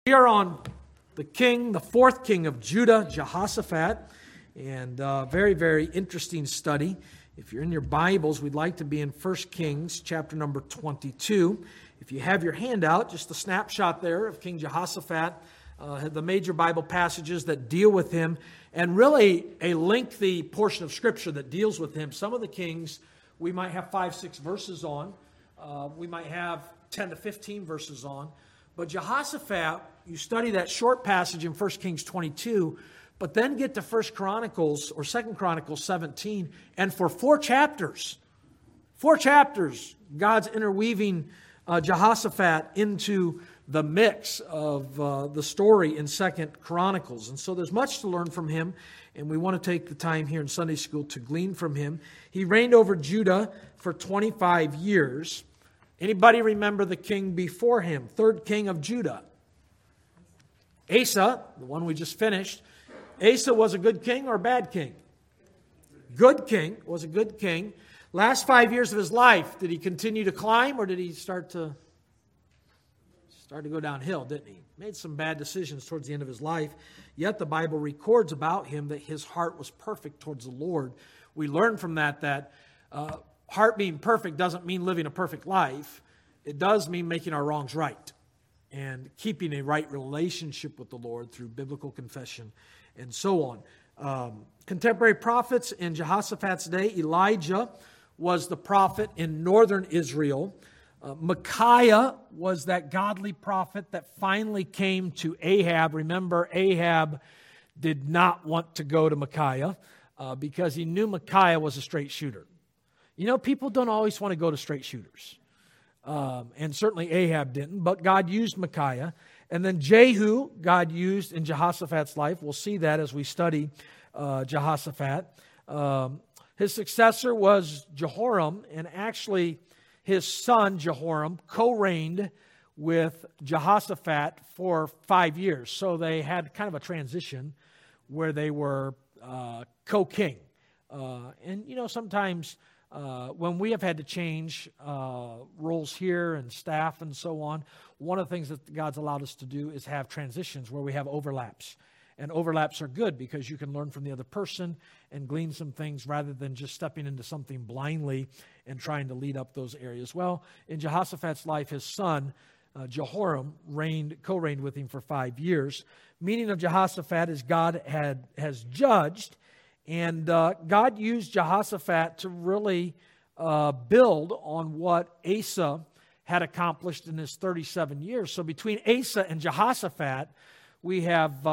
We are on the fourth king of Judah, Jehoshaphat, and very, very interesting study. If you're in your Bibles, we'd like to be in 1 Kings chapter number 22. If you have your handout, just a snapshot there of King Jehoshaphat, the major Bible passages that deal with him, and really a lengthy portion of Scripture that deals with him. Some of the kings we might have 5-6 verses on. We might have 10 to 15 verses on. But Jehoshaphat, you study that short passage in 1 Kings 22, but then get to 1 Chronicles or 2 Chronicles 17, and for four chapters, God's interweaving Jehoshaphat into the mix of the story in 2 Chronicles. And so there's much to learn from him, and we want to take the time here in Sunday school to glean from him. He reigned over Judah for 25 years. Anybody remember the king before him? Third king of Judah. Asa, the one we just finished. Asa was a good king or a bad king? Good king, was a good king. Last 5 years of his life, did he continue to climb or did he start to go downhill, didn't he? Made some bad decisions towards the end of his life. Yet the Bible records about him that his heart was perfect towards the Lord. We learn from that heart being perfect doesn't mean living a perfect life. It does mean making our wrongs right and keeping a right relationship with the Lord through biblical confession and so on. Contemporary prophets in Jehoshaphat's day, Elijah was the prophet in northern Israel. Micaiah was that godly prophet that finally came to Ahab. Remember, Ahab did not want to go to Micaiah because he knew Micaiah was a straight shooter. You know, people don't always want to go to straight shooters. And certainly Ahab didn't, but God used Micaiah. And then Jehu, God used in Jehoshaphat's life. We'll see that as we study Jehoshaphat. His successor was Jehoram, and actually his son Jehoram co-reigned with Jehoshaphat for 5 years. So they had kind of a transition where they were co-king. And, you know, sometimes when we have had to change roles here and staff and so on, one of the things that God's allowed us to do is have transitions where we have overlaps. And overlaps are good because you can learn from the other person and glean some things rather than just stepping into something blindly and trying to lead up those areas. Well, in Jehoshaphat's life, his son, Jehoram, co-reigned with him for 5 years. Meaning of Jehoshaphat is God has judged. And God used Jehoshaphat to really build on what Asa had accomplished in his 37 years. So between Asa and Jehoshaphat, we have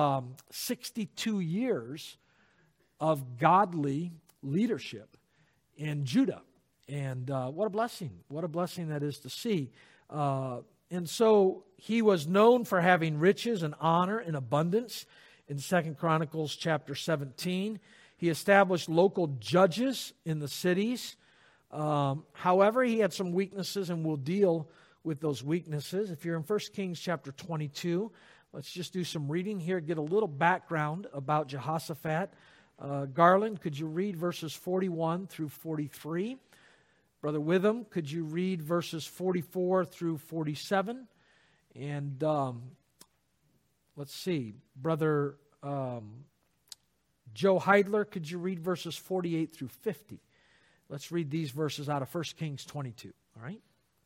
62 years of godly leadership in Judah. And what a blessing. What a blessing that is to see. And so he was known for having riches and honor and abundance in 2 Chronicles chapter 17. He established local judges in the cities. However, he had some weaknesses, and we'll deal with those weaknesses. If you're in 1 Kings chapter 22, let's just do some reading here, get a little background about Jehoshaphat. Garland, could you read verses 41 through 43? Brother Witham, could you read verses 44 through 47? And let's see, Brother Joe Heidler, could you read verses 48 through 50? Let's read these verses out of 1 Kings 22, all right?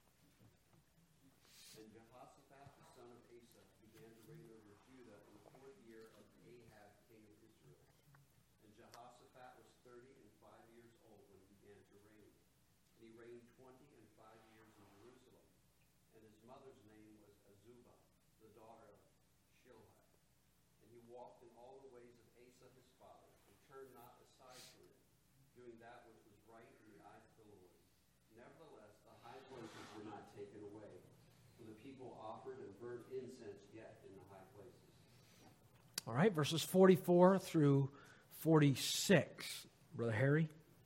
And Jehoshaphat, the son of Asa, began to reign over Judah in the 4th year of Ahab, king of Israel. And Jehoshaphat was 35 years old when he began to reign. And he reigned 25 years in Jerusalem. And his mother's name was Azubah, the daughter of Shilhi. And he walked in all the ways of Asa his father, and turned not aside from it, doing that which was right in the eyes of the Lord. Nevertheless, the high places were not taken away, for the people offered and burnt incense yet in the high places. All right, verses 44 through 46. Brother Harry?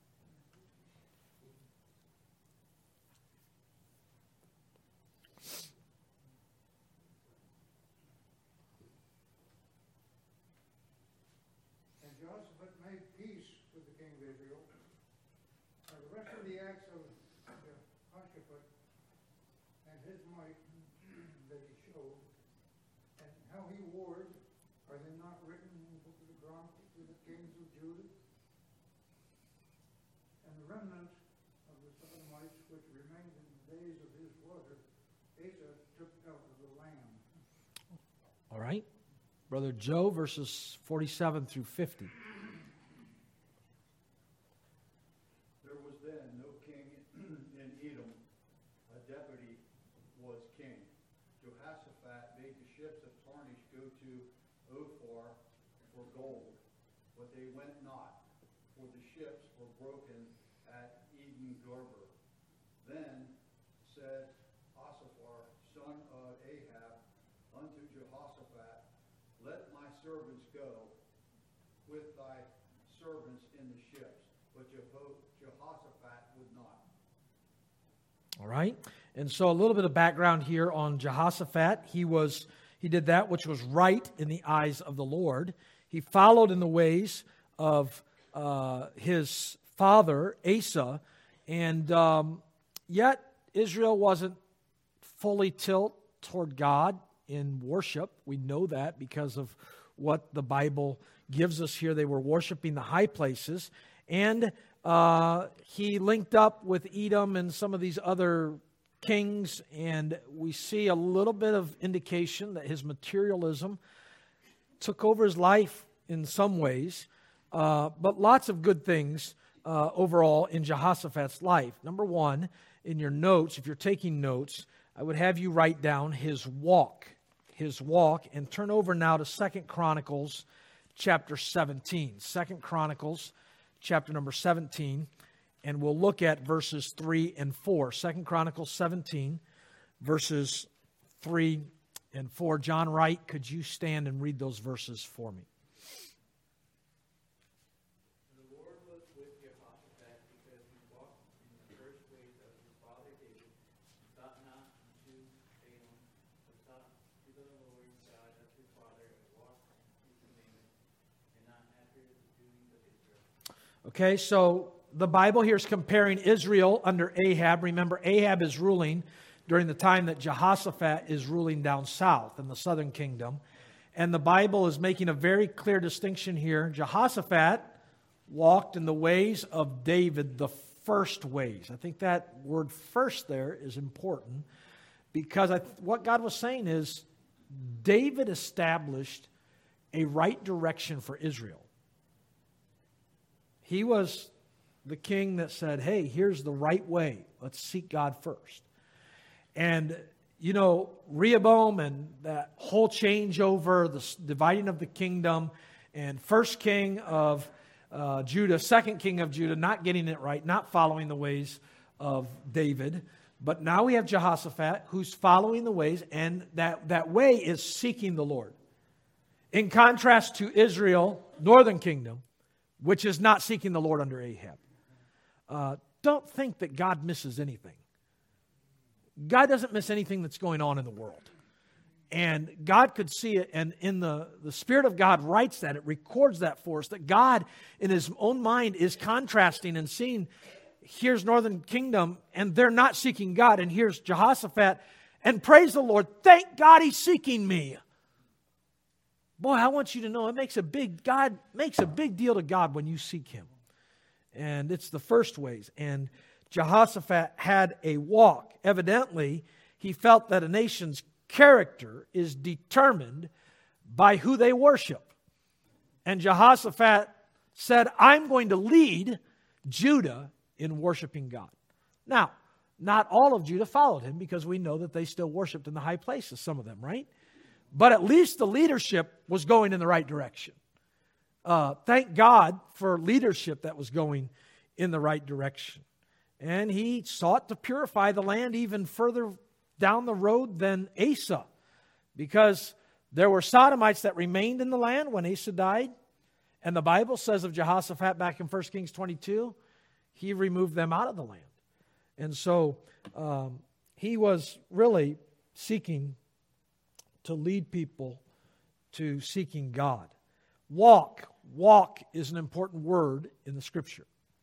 Jehoshaphat made peace with the king of Israel. The rest of the acts of Jehoshaphat and his might that he showed, and gone to the kings of Judah, and the remnant of the Sodomites which remained in the days of his brother Asa took out of the land. All right. Brother Joe, verses 47 through 50. There was then no king in Edom. A deputy was king. Jehoshaphat made the ships of Tarshish go to Ophir for gold, but they went not, for the ships were broken at Eden Geber. Then said Asaph, son of Ahab, unto Jehoshaphat, let my servants go with thy servants in the ships. But Jehoshaphat would not. All right. And so a little bit of background here on Jehoshaphat. He did that which was right in the eyes of the Lord. He followed in the ways of his father, Asa. And yet Israel wasn't fully tilt toward God in worship. We know that because of what the Bible gives us here. They were worshiping the high places. And he linked up with Edom and some of these other kings, and we see a little bit of indication that his materialism took over his life in some ways, but lots of good things overall in Jehoshaphat's life. Number one, in your notes, if you're taking notes, I would have you write down his walk, and turn over now to 2 Chronicles chapter 17. 2 Chronicles chapter number 17, and we'll look at verses 3 and 4. 2 Chronicles 17, verses 3 and 4. John Wright, could you stand and read those verses for me? The Lord was with Jehoshaphat because he walked in the first ways of his father David, sought not to Balaam, but sought to the Lord God of his father, and walked in his commandments, and not after the doings of Israel. Okay, so the Bible here is comparing Israel under Ahab. Remember, Ahab is ruling during the time that Jehoshaphat is ruling down south in the southern kingdom. And the Bible is making a very clear distinction here. Jehoshaphat walked in the ways of David, the first ways. I think that word first there is important because what God was saying is David established a right direction for Israel. He was the king that said, hey, here's the right way. Let's seek God first. And, you know, Rehoboam and that whole changeover, the dividing of the kingdom, and first king of Judah, second king of Judah, not getting it right, not following the ways of David. But now we have Jehoshaphat who's following the ways, and that way is seeking the Lord. In contrast to Israel, northern kingdom, which is not seeking the Lord under Ahab. Don't think that God misses anything. God doesn't miss anything that's going on in the world. And God could see it, and in the Spirit of God writes that, it records that for us, that God in His own mind is contrasting and seeing, here's northern kingdom, and they're not seeking God, and here's Jehoshaphat, and praise the Lord, thank God He's seeking me. Boy, I want you to know, God makes a big deal to God when you seek Him. And it's the first ways. And Jehoshaphat had a walk. Evidently, he felt that a nation's character is determined by who they worship. And Jehoshaphat said, I'm going to lead Judah in worshiping God. Now, not all of Judah followed him because we know that they still worshiped in the high places, some of them, right? But at least the leadership was going in the right direction. Thank God for leadership that was going in the right direction. And he sought to purify the land even further down the road than Asa, because there were Sodomites that remained in the land when Asa died. And the Bible says of Jehoshaphat back in 1 Kings 22, he removed them out of the land. And so he was really seeking to lead people to seeking God. Walk is an important word in the Scripture.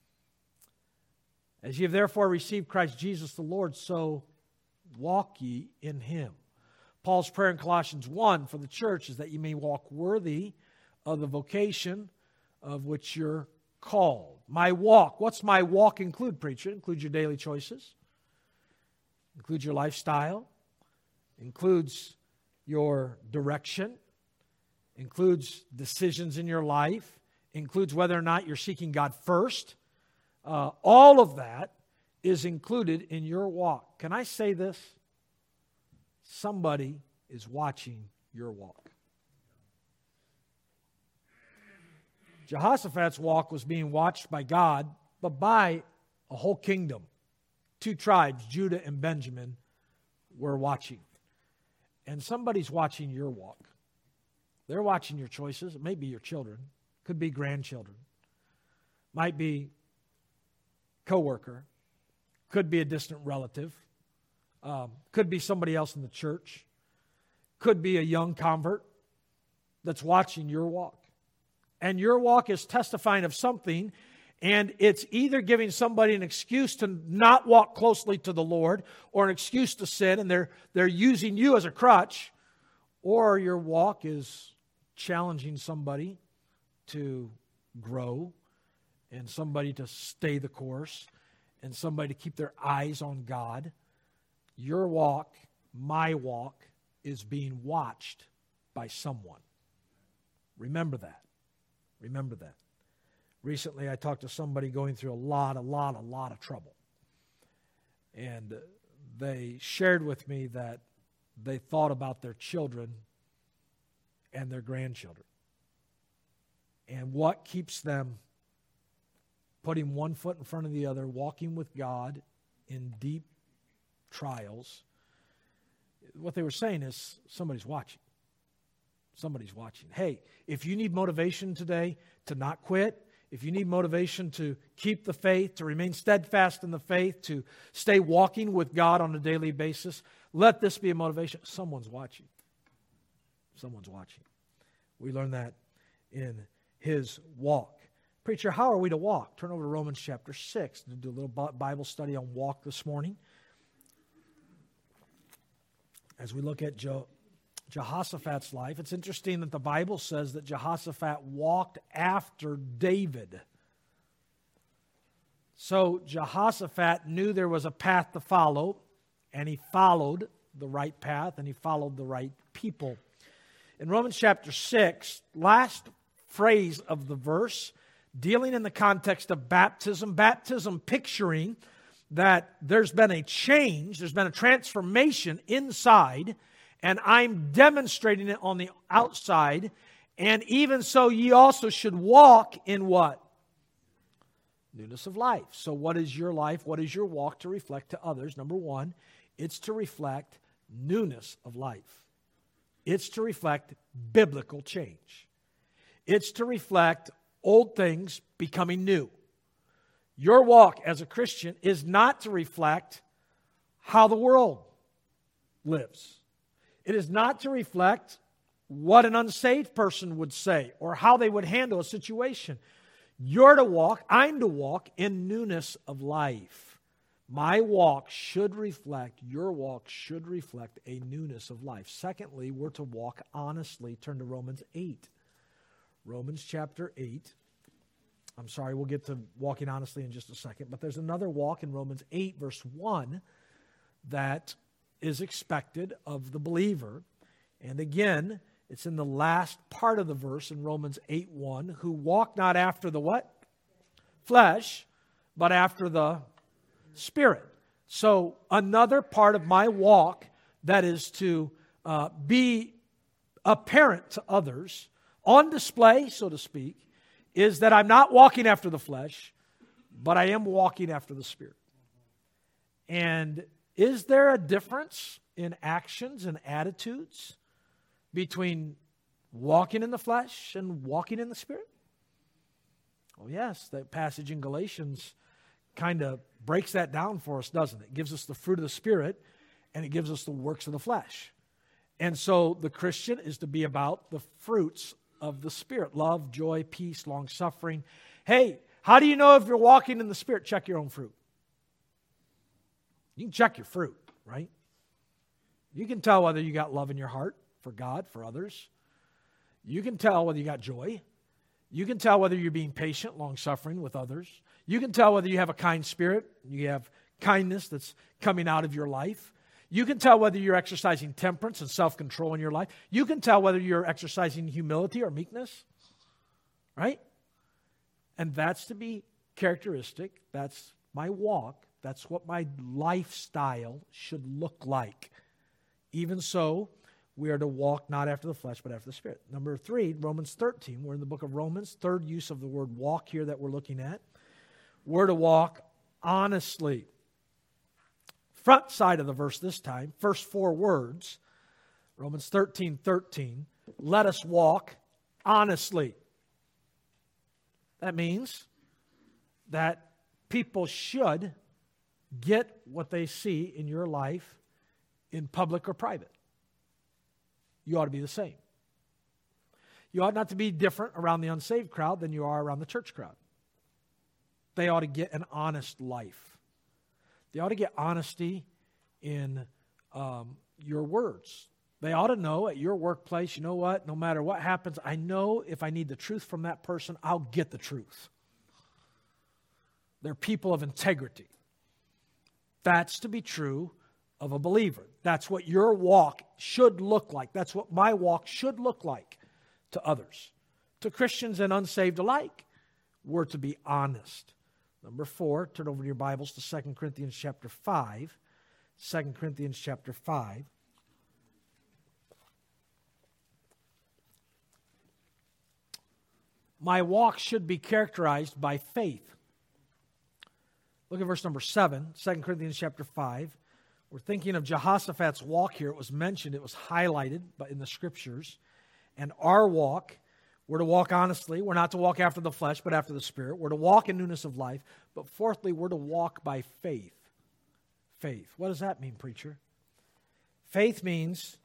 As ye have therefore received Christ Jesus the Lord, so walk ye in Him. Paul's prayer in Colossians 1 for the church is that you may walk worthy of the vocation of which you're called. My walk. What's my walk include, preacher? It includes your daily choices. Includes your lifestyle. Includes your direction. Includes decisions in your life. Includes whether or not you're seeking God first. All of that is included in your walk. Can I say this? Somebody is watching your walk. Jehoshaphat's walk was being watched by God, but by a whole kingdom. 2 tribes, Judah and Benjamin, were watching. And somebody's watching your walk. They're watching your choices. It may be your children. Could be grandchildren. Might be coworker. Could be a distant relative. Could be somebody else in the church. Could be a young convert that's watching your walk. And your walk is testifying of something, and it's either giving somebody an excuse to not walk closely to the Lord or an excuse to sin, and they're using you as a crutch, or your walk is challenging somebody to grow and somebody to stay the course and somebody to keep their eyes on God. Your walk, my walk, is being watched by someone. Remember that. Remember that. Recently, I talked to somebody going through a lot of trouble. And they shared with me that they thought about their children and their grandchildren. And what keeps them putting one foot in front of the other, walking with God in deep trials. What they were saying is, somebody's watching. Somebody's watching. Hey, if you need motivation today to not quit, if you need motivation to keep the faith, to remain steadfast in the faith, to stay walking with God on a daily basis, let this be a motivation. Someone's watching. Someone's watching. We learn that in his walk. Preacher, how are we to walk? Turn over to Romans chapter 6 to do a little Bible study on walk this morning. As we look at Jehoshaphat's life, it's interesting that the Bible says that Jehoshaphat walked after David. So Jehoshaphat knew there was a path to follow, and he followed the right path, and he followed the right people. In Romans chapter 6, last phrase of the verse, dealing in the context of baptism picturing that there's been a change, there's been a transformation inside, and I'm demonstrating it on the outside. And even so, ye also should walk in what? Newness of life. So what is your life? What is your walk to reflect to others? Number one, it's to reflect newness of life. It's to reflect biblical change. It's to reflect old things becoming new. Your walk as a Christian is not to reflect how the world lives. It is not to reflect what an unsaved person would say or how they would handle a situation. You're to walk, I'm to walk in newness of life. My walk should reflect, your walk should reflect a newness of life. Secondly, we're to walk honestly. Turn to Romans 8. Romans chapter 8. I'm sorry, we'll get to walking honestly in just a second, but there's another walk in Romans 8, verse 1, that is expected of the believer. And again, it's in the last part of the verse in Romans 8:1, who walk not after the what? Flesh, but after the Spirit. So another part of my walk that is to be apparent to others, on display, so to speak, is that I'm not walking after the flesh, but I am walking after the Spirit. And is there a difference in actions and attitudes between walking in the flesh and walking in the Spirit? Oh yes, that passage in Galatians kind of breaks that down for us, doesn't it? It gives us the fruit of the Spirit, and it gives us the works of the flesh. And so the Christian is to be about the fruits of the Spirit. Love, joy, peace, long-suffering. Hey, how do you know if you're walking in the Spirit? Check your own fruit. You can check your fruit, right? You can tell whether you got love in your heart for God, for others. You can tell whether you got joy. You can tell whether you're being patient, long-suffering with others. You can tell whether you have a kind spirit. You have kindness that's coming out of your life. You can tell whether you're exercising temperance and self-control in your life. You can tell whether you're exercising humility or meekness. Right? And that's to be characteristic. That's my walk. That's what my lifestyle should look like. Even so, we are to walk not after the flesh, but after the Spirit. Number 3, Romans 13. We're in the book of Romans. Third use of the word walk here that we're looking at. We're to walk honestly. Front side of the verse this time, first 4 words. Romans 13:13. Let us walk honestly. That means that people should get what they see in your life in public or private. You ought to be the same. You ought not to be different around the unsaved crowd than you are around the church crowd. They ought to get an honest life. They ought to get honesty in your words. They ought to know at your workplace, you know what, no matter what happens, I know if I need the truth from that person, I'll get the truth. They're people of integrity. That's to be true of a believer. That's what your walk should look like. That's what my walk should look like to others. To Christians and unsaved alike, we're to be honest. Number 4, turn over to your Bibles to 2 Corinthians chapter 5. 2 Corinthians chapter 5. My walk should be characterized by faith. Look at verse number 7, 2 Corinthians chapter 5. We're thinking of Jehoshaphat's walk here. It was mentioned, it was highlighted in the Scriptures. And our walk, we're to walk honestly. We're not to walk after the flesh, but after the Spirit. We're to walk in newness of life. But fourthly, we're to walk by faith. Faith. What does that mean, preacher? Faith means,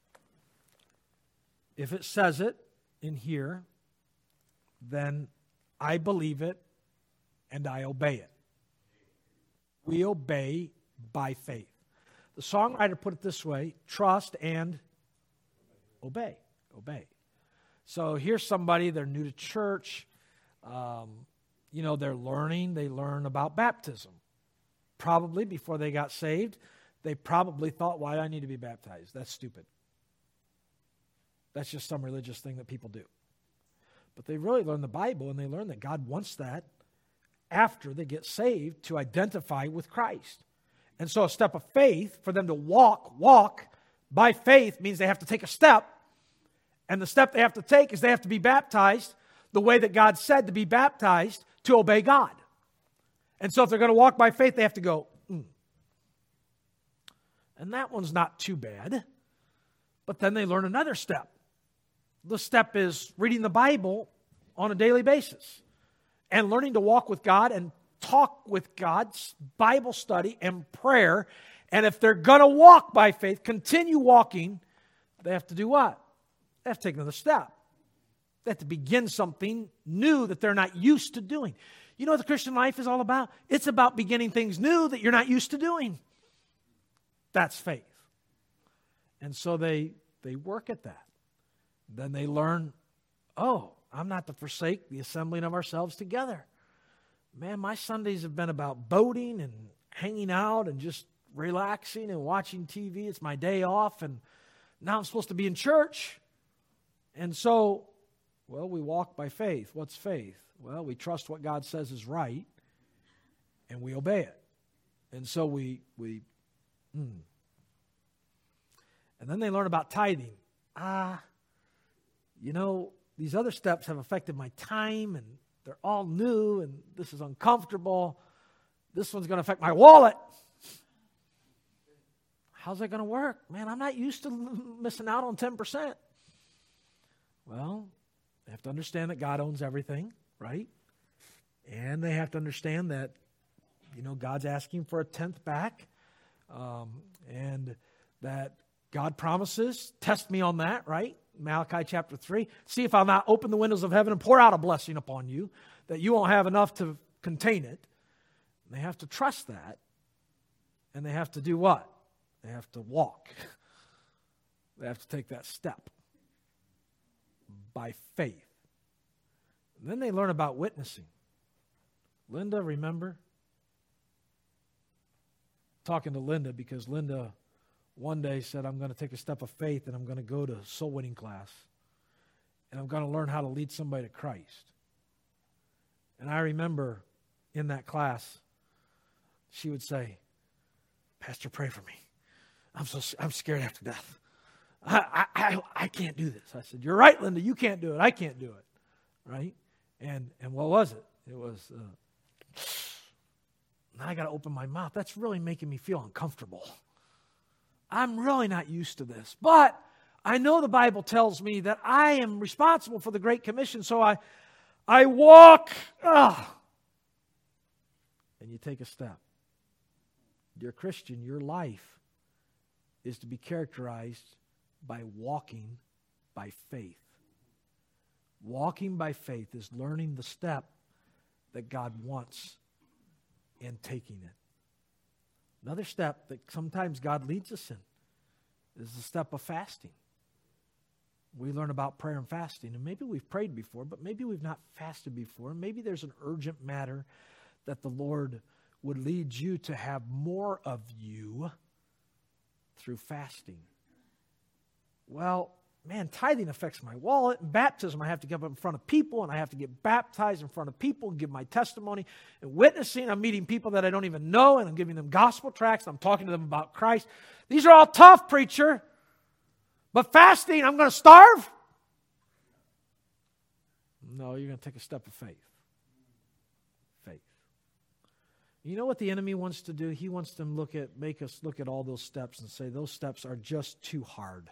if it says it in here, then I believe it and I obey it. We obey by faith. The songwriter put it this way: trust and obey. Obey. So here's somebody, they're new to church. They're learning. They learn about baptism. Probably before they got saved, they probably thought, why do I need to be baptized? That's stupid. That's just some religious thing that people do. But they really learn the Bible, and they learn that God wants that after they get saved to identify with Christ. And so a step of faith for them to walk by faith means they have to take a step. And the step they have to take is they have to be baptized the way that God said to be baptized to obey God. And so if they're going to walk by faith, they have to go, And that one's not too bad. But then they learn another step. The step is reading the Bible on a daily basis and learning to walk with God and talk with God's Bible study and prayer. And if they're going to walk by faith, continue walking, they have to do what? They have to take another step. They have to begin something new that they're not used to doing. You know what the Christian life is all about? It's about beginning things new that you're not used to doing. That's faith. And so they work at that. Then they learn, I'm not to forsake the assembling of ourselves together. Man, my Sundays have been about boating and hanging out and just relaxing and watching TV. It's my day off, and now I'm supposed to be in church. And so, we walk by faith. What's faith? Well, we trust what God says is right, and we obey it. And so and then they learn about tithing. These other steps have affected my time, and they're all new, and this is uncomfortable. This one's going to affect my wallet. How's that going to work? Man, I'm not used to missing out on 10%. Well, they have to understand that God owns everything, right? And they have to understand that, God's asking for a 10th back, and that God promises, test me on that, right? Malachi chapter 3. See if I'll not open the windows of heaven and pour out a blessing upon you, that you won't have enough to contain it. And they have to trust that. And they have to do what? They have to walk. They have to take that step. by faith. And then they learn about witnessing. Linda, remember? Talking to Linda because Linda one day said, I'm going to take a step of faith and I'm going to go to soul winning class. And I'm going to learn how to lead somebody to Christ. And I remember in that class, she would say, Pastor, pray for me. I'm scared after death. I can't do this. I said, you're right, Linda. You can't do it. I can't do it. Right? And what was it? It was, now I got to open my mouth. That's really making me feel uncomfortable. I'm really not used to this. But I know the Bible tells me that I am responsible for the Great Commission. So I walk. And you take a step. Dear Christian, your life is to be characterized by walking by faith. Walking by faith is learning the step that God wants and taking it. Another step that sometimes God leads us in is the step of fasting. We learn about prayer and fasting, and maybe we've prayed before, but maybe we've not fasted before. Maybe there's an urgent matter that the Lord would lead you to have more of you through fasting. Well, man, tithing affects my wallet. And baptism, I have to get up in front of people, and I have to get baptized in front of people and give my testimony. And witnessing, I'm meeting people that I don't even know, and I'm giving them gospel tracts. I'm talking to them about Christ. These are all tough, preacher. But fasting, I'm going to starve? No, you're going to take a step of faith. Faith. You know what the enemy wants to do? He wants to make us look at all those steps and say, those steps are just too hard.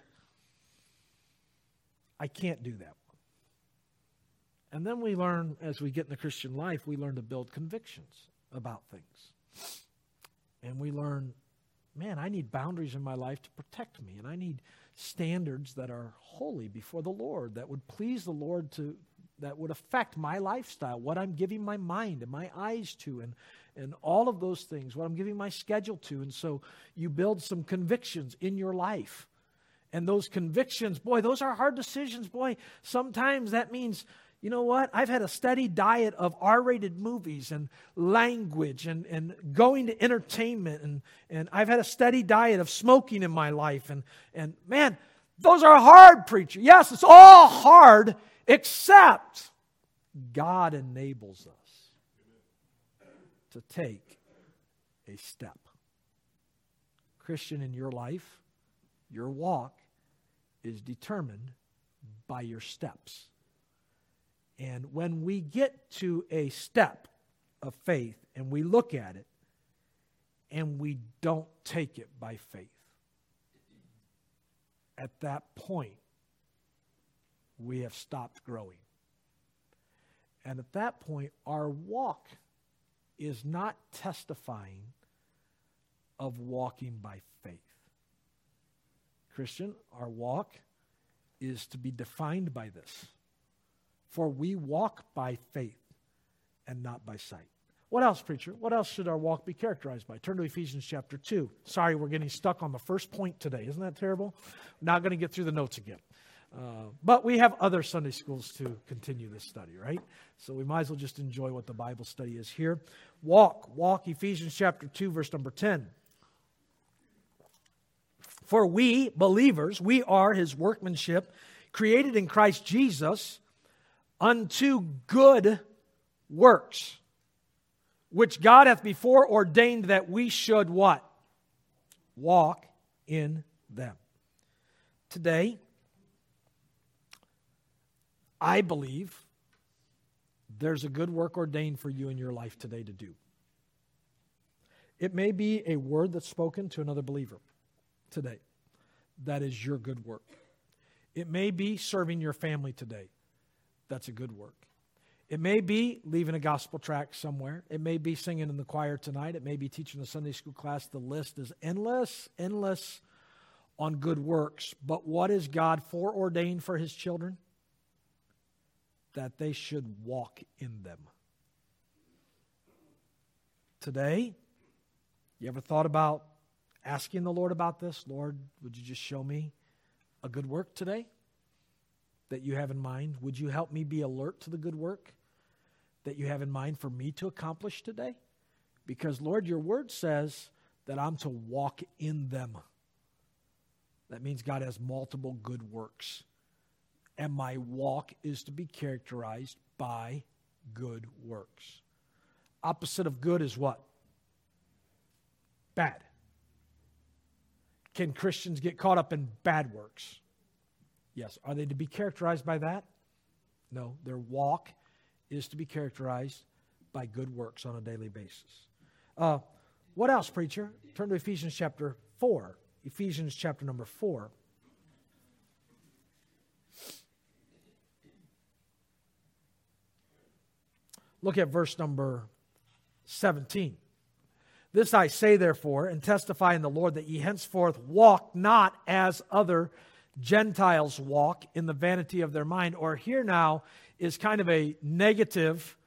I can't do that one. And then we learn, as we get in the Christian life, we learn to build convictions about things. And we learn, man, I need boundaries in my life to protect me. And I need standards that are holy before the Lord, that would please the Lord, that would affect my lifestyle, what I'm giving my mind and my eyes to, and all of those things, what I'm giving my schedule to. And so you build some convictions in your life. And those convictions, boy, those are hard decisions. Boy, sometimes that means, you know what? I've had a steady diet of R-rated movies and language and going to entertainment. And I've had a steady diet of smoking in my life. And man, those are hard, preacher. Yes, it's all hard, except God enables us to take a step. Christian, in your life, your walk is determined by your steps. And when we get to a step of faith and we look at it and we don't take it by faith, at that point, we have stopped growing. And at that point, our walk is not testifying of walking by faith. Christian, our walk is to be defined by this. For we walk by faith and not by sight. What else, preacher? What else should our walk be characterized by? Turn to Ephesians chapter 2. Sorry, we're getting stuck on the first point today. Isn't that terrible? Not going to get through the notes again. But we have other Sunday schools to continue this study, right? So we might as well just enjoy what the Bible study is here. Walk, Ephesians chapter 2, verse number 10. For we, believers, we are His workmanship, created in Christ Jesus unto good works, which God hath before ordained that we should what? Walk in them. Today, I believe there's a good work ordained for you in your life today to do. It may be a word that's spoken to another believer today. That is your good work. It may be serving your family today. That's a good work. It may be leaving a gospel tract somewhere. It may be singing in the choir tonight. It may be teaching a Sunday school class. The list is endless on good works. But what is God foreordained for His children? That they should walk in them. Today, you ever thought about asking the Lord about this? Lord, would you just show me a good work today? that you have in mind? Would you help me be alert to the good work that you have in mind for me to accomplish today? Because, Lord, your word says that I'm to walk in them. That means God has multiple good works. And my walk is to be characterized by good works. Opposite of good is what? Bad. Can Christians get caught up in bad works? Yes. Are they to be characterized by that? No. Their walk is to be characterized by good works on a daily basis. What else, preacher? Turn to Ephesians chapter 4. Ephesians chapter number 4. Look at verse number 17. This I say, therefore, and testify in the Lord, that ye henceforth walk not as other Gentiles walk, in the vanity of their mind. Or here now is kind of a negative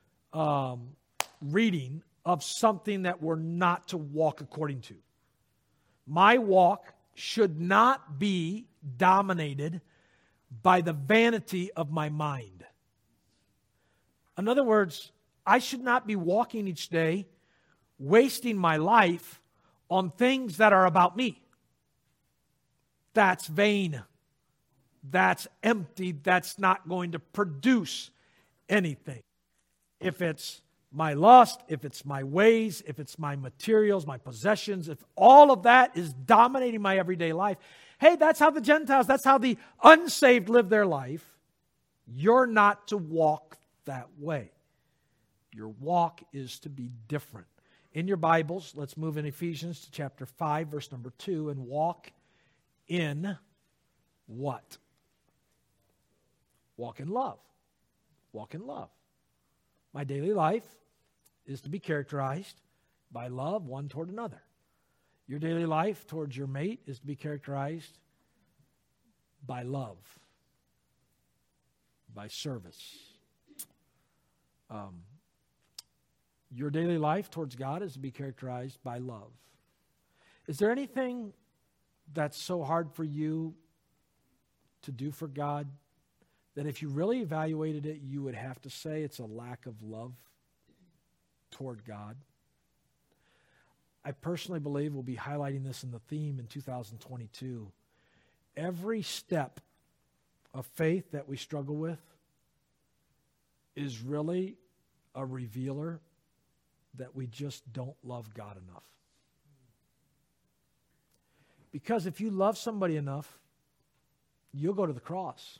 reading of something that we're not to walk according to. My walk should not be dominated by the vanity of my mind. In other words, I should not be walking each day wasting my life on things that are about me. That's vain. That's empty. That's not going to produce anything. If it's my lust, if it's my ways, if it's my materials, my possessions, if all of that is dominating my everyday life, hey, that's how the Gentiles, that's how the unsaved live their life. You're not to walk that way. Your walk is to be different. In your Bibles, let's move in Ephesians to chapter 5, verse number 2, and walk in what? Walk in love. Walk in love. My daily life is to be characterized by love one toward another. Your daily life towards your mate is to be characterized by love, by service. Your daily life towards God is to be characterized by love. Is there anything that's so hard for you to do for God that if you really evaluated it, you would have to say it's a lack of love toward God? I personally believe we'll be highlighting this in the theme in 2022. Every step of faith that we struggle with is really a revealer that we just don't love God enough. Because if you love somebody enough, you'll go to the cross.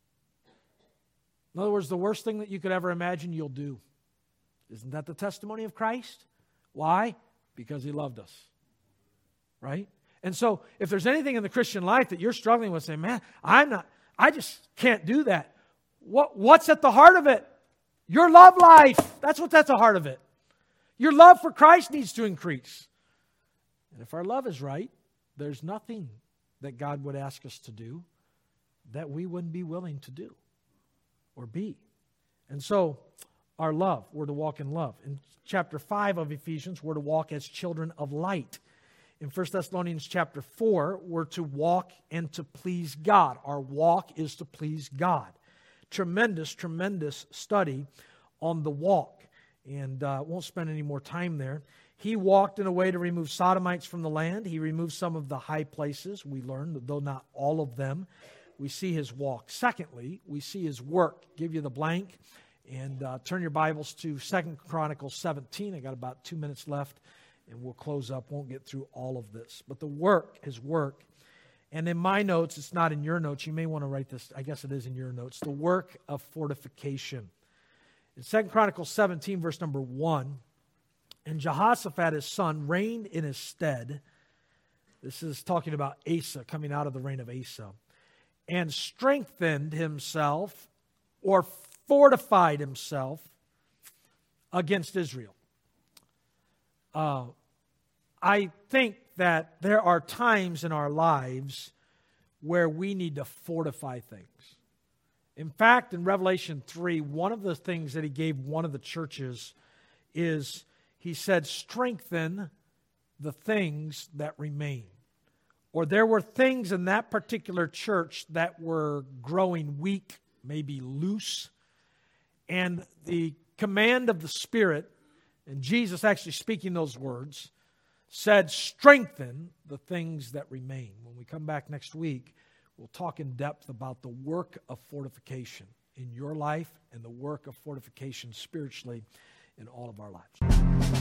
In other words, the worst thing that you could ever imagine, you'll do. Isn't that the testimony of Christ? Why? Because he loved us. Right? And so, if there's anything in the Christian life that you're struggling with, say, man, I just can't do that. What's at the heart of it? Your love life. That's what's at the heart of it. Your love for Christ needs to increase. And if our love is right, there's nothing that God would ask us to do that we wouldn't be willing to do or be. And so, our love, we're to walk in love. In chapter 5 of Ephesians, we're to walk as children of light. In 1 Thessalonians chapter 4, we're to walk and to please God. Our walk is to please God. Tremendous, tremendous study on the walk. And won't spend any more time there. He walked in a way to remove sodomites from the land. He removed some of the high places, we learned, though not all of them. We see his walk. Secondly, we see his work. Give you the blank and turn your Bibles to 2 Chronicles 17. I got about 2 minutes left and we'll close up. Won't get through all of this. But the work, his work. And in my notes, it's not in your notes. You may want to write this. I guess it is in your notes. The work of fortification. In 2 Chronicles 17, verse number 1, and Jehoshaphat, his son, reigned in his stead. This is talking about Asa, coming out of the reign of Asa. And strengthened himself, or fortified himself, against Israel. I think that there are times in our lives where we need to fortify things. In fact, in Revelation 3, one of the things that he gave one of the churches is, he said, strengthen the things that remain. or there were things in that particular church that were growing weak, maybe loose, and the command of the Spirit, and Jesus actually speaking those words, said, strengthen the things that remain. When we come back next week, we'll talk in depth about the work of fortification in your life and the work of fortification spiritually in all of our lives.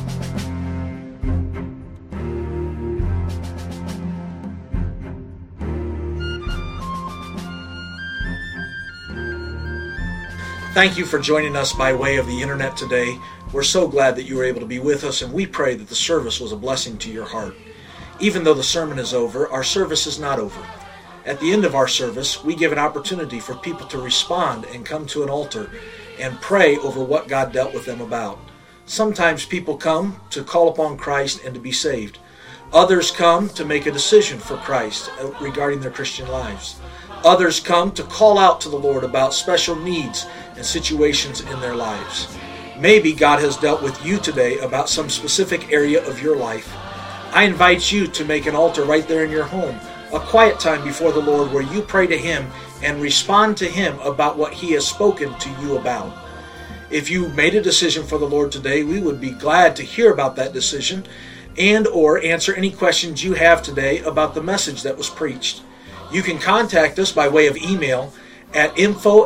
Thank you for joining us by way of the internet today. We're so glad that you were able to be with us, and we pray that the service was a blessing to your heart. Even though the sermon is over, our service is not over. At the end of our service, we give an opportunity for people to respond and come to an altar and pray over what God dealt with them about. Sometimes people come to call upon Christ and to be saved. Others come to make a decision for Christ regarding their Christian lives. Others come to call out to the Lord about special needs and situations in their lives. Maybe God has dealt with you today about some specific area of your life. I invite you to make an altar right there in your home, a quiet time before the Lord where you pray to Him and respond to Him about what He has spoken to you about. If you made a decision for the Lord today, we would be glad to hear about that decision and or answer any questions you have today about the message that was preached. You can contact us by way of email at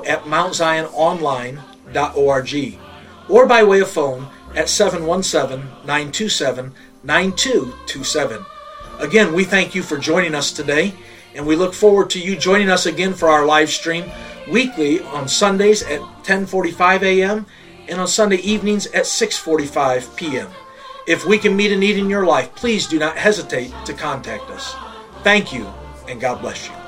info@mountziononline.org or by way of phone at 717-927-9227. Again, we thank you for joining us today, and we look forward to you joining us again for our live stream weekly on Sundays at 10:45 a.m. and on Sunday evenings at 6:45 p.m. If we can meet a need in your life, please do not hesitate to contact us. Thank you, and God bless you.